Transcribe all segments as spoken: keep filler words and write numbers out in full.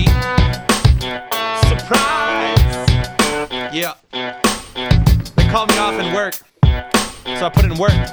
G. Surprise! Yeah. They called me off in work, so I put in work.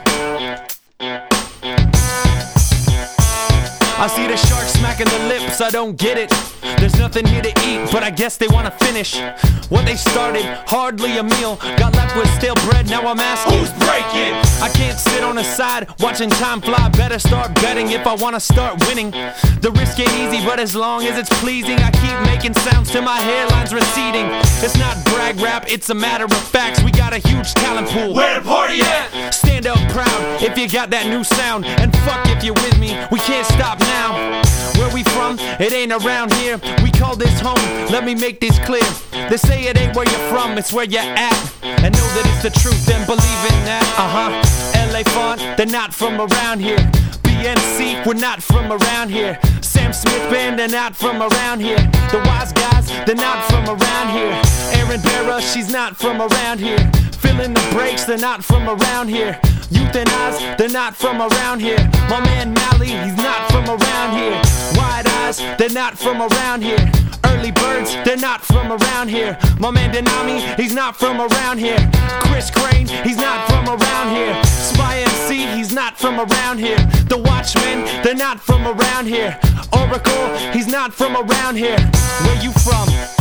I see the shark smacking the lips, I don't get it. There's nothing here to eat, but I guess they wanna finish what they started, hardly a meal. Got left with stale bread, now I'm asking, who's breaking? I can't sit on the side, watching time fly. Better start betting if I wanna start winning. The risk ain't easy, but as long as it's pleasing, I keep making sounds till my hairline's receding. It's not brag rap, it's a matter of facts. We got a huge talent pool, where the party at? Stand up proud if you got that new sound. And fuck if you're with me, we can't stop now. Where we from? It ain't around here. We call this home, let me make this clear. They say it ain't where you're from, it's where you're at. And know that it's the truth, then believe in that. Uh-huh, L A Font, they're not from around here. B N C, we're not from around here. Sam Smith Band, they're not from around here. The Wise Guys, they're not from around here. Aaron Barra, she's not from around here. Fill in the breaks, they're not from around here. Youth and Eyes, they're not from around here. My man Mally, he's not from around here. Wide Eyes, they're not from around here. Early Birds, they're not from around here. My man Denami, he's not from around here. Chris Crane, he's not from around here. Spy M C, he's not from around here. The Watchmen, they're not from around here. Oracle, he's not from around here. Where you from?